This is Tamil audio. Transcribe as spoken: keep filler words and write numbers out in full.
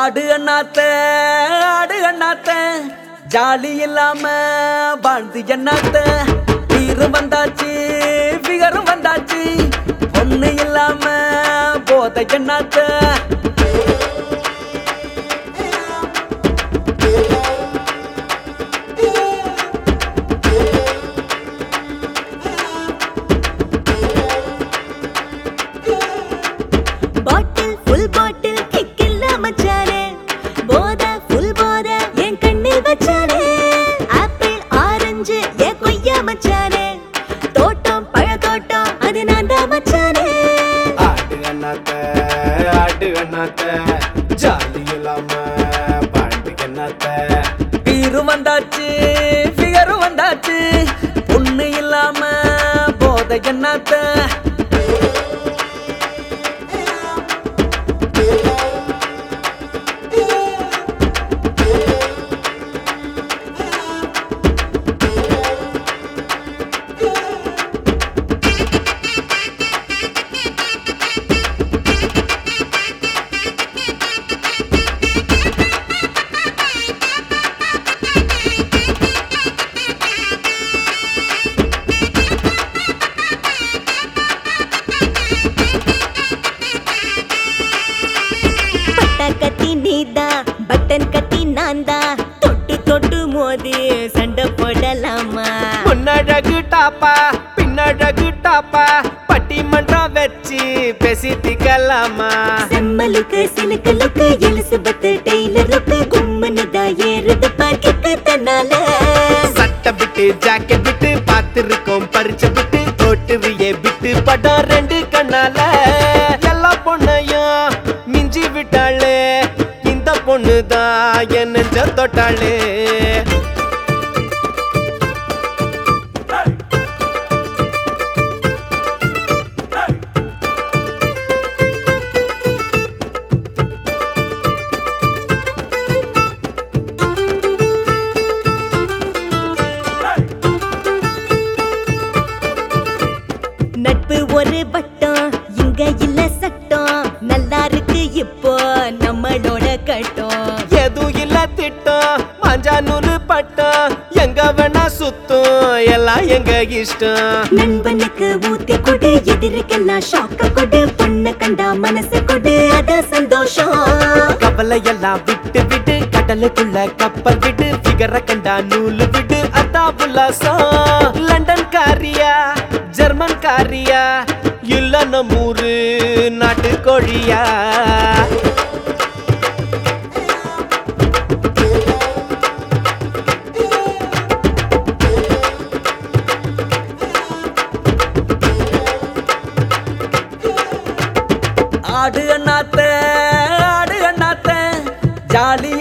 ஆடு அண்ணாத்த ஆடு அண்ணாத்த ஜாலி இல்லாம வாழ்ந்து எண்ணாத்த வீரும் வந்தாச்சு விகரும் வந்தாச்சு ஒண்ணு இல்லாம போத எண்ணாத்த வீரும் வந்தாச்சு ஃபிகரும் வந்தாச்சு பொண்ணு இல்லாம போத எண்ணாத்த பட்டன் கத்தி நான்தா தொட்டு தொட்டு மோதி சண்டை போடலாமா முன்னழகு டாப்பா பின்னழகு டாப்பா பட்டிமன்றம் வச்சு பேசிக்கலாமா செம்மலுக்கு சிலுக்கலுக்கு எலிசபெத் டெய்லருக்கு கும்மனுதா ஏறுது பாக்கிக்கு தன்னால சட்டை விட்டு ஜாக்கெட் விட்டு பார்த்திருக்கோம் பறிச்ச விட்டு தோட்டுவியே விட்டு படம் ரெண்டு கண்ணால எல்லா பொண்ணையும் மிஞ்சி விட்டாளே பொண்ணுதான் என்ன தொட்டாளே நட்பு ஒரு வட்டம் இங்க இல்ல சட்டம் நல்லா இருக்கு இப்போ நம்மளோட கட்டம் எதுவும் இல்ல திட்டம் மஞ்சா நூலு பட்டம் எங்க வேணா சுத்தம் எல்லாம் எங்க இஷ்டம் நண்பனுக்கு ஊத்தி கொடு எதிர்க்கெல்லாம் ஷாக்க கொடு பொண்ணு கண்டா மனசு கொடு அத சந்தோஷம் கவலை எல்லாம் விட்டு விட்டு கடலுக்குள்ள கப்பல் விட்டு பிகர கண்டா நூலு விட்டு அதா உல்லாசம் லண்டன் காரியா ஜெர்மன் காரியா இல்ல நம்மூரு நாட்டு கோழியா ஆடு அண்ணாத்த ஆடு அண்ணாத்த ஜாலி